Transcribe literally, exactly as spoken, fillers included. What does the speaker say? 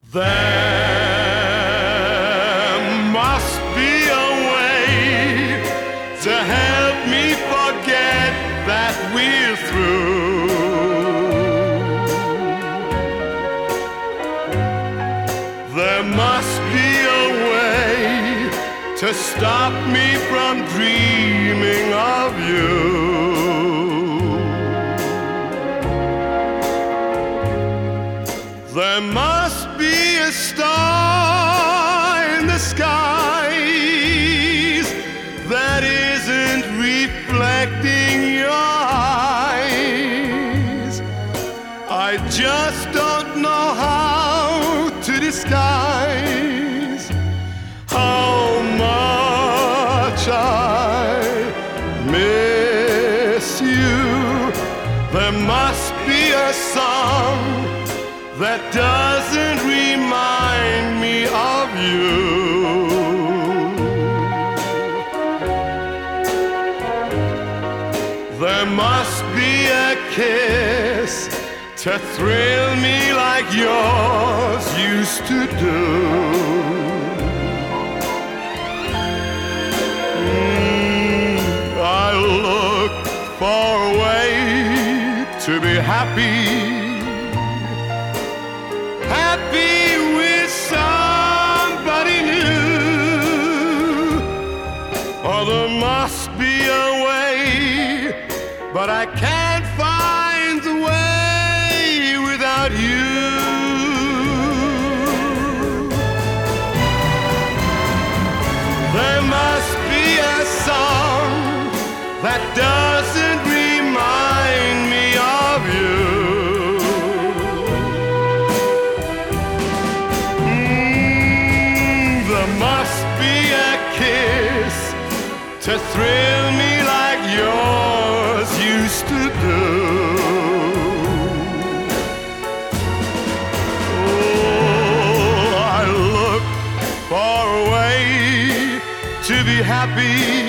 There must be a way to help me forget that we're through. There must be a way to stop me from dreaming of you. There must be a star in the skies that isn't reflecting your eyes. I just don't know how to disguise how much I miss you. There must be a song that doesn't remind me of you. There must be a kiss to thrill me like yours used to do. Mm, I look for a way to be happy. Happy with somebody new. Oh, there must be a way, but I can't find the way without you. There must be a song that doesn't remind me of you. Must be a kiss to thrill me like yours used to do. Oh, I look for a way to be happy.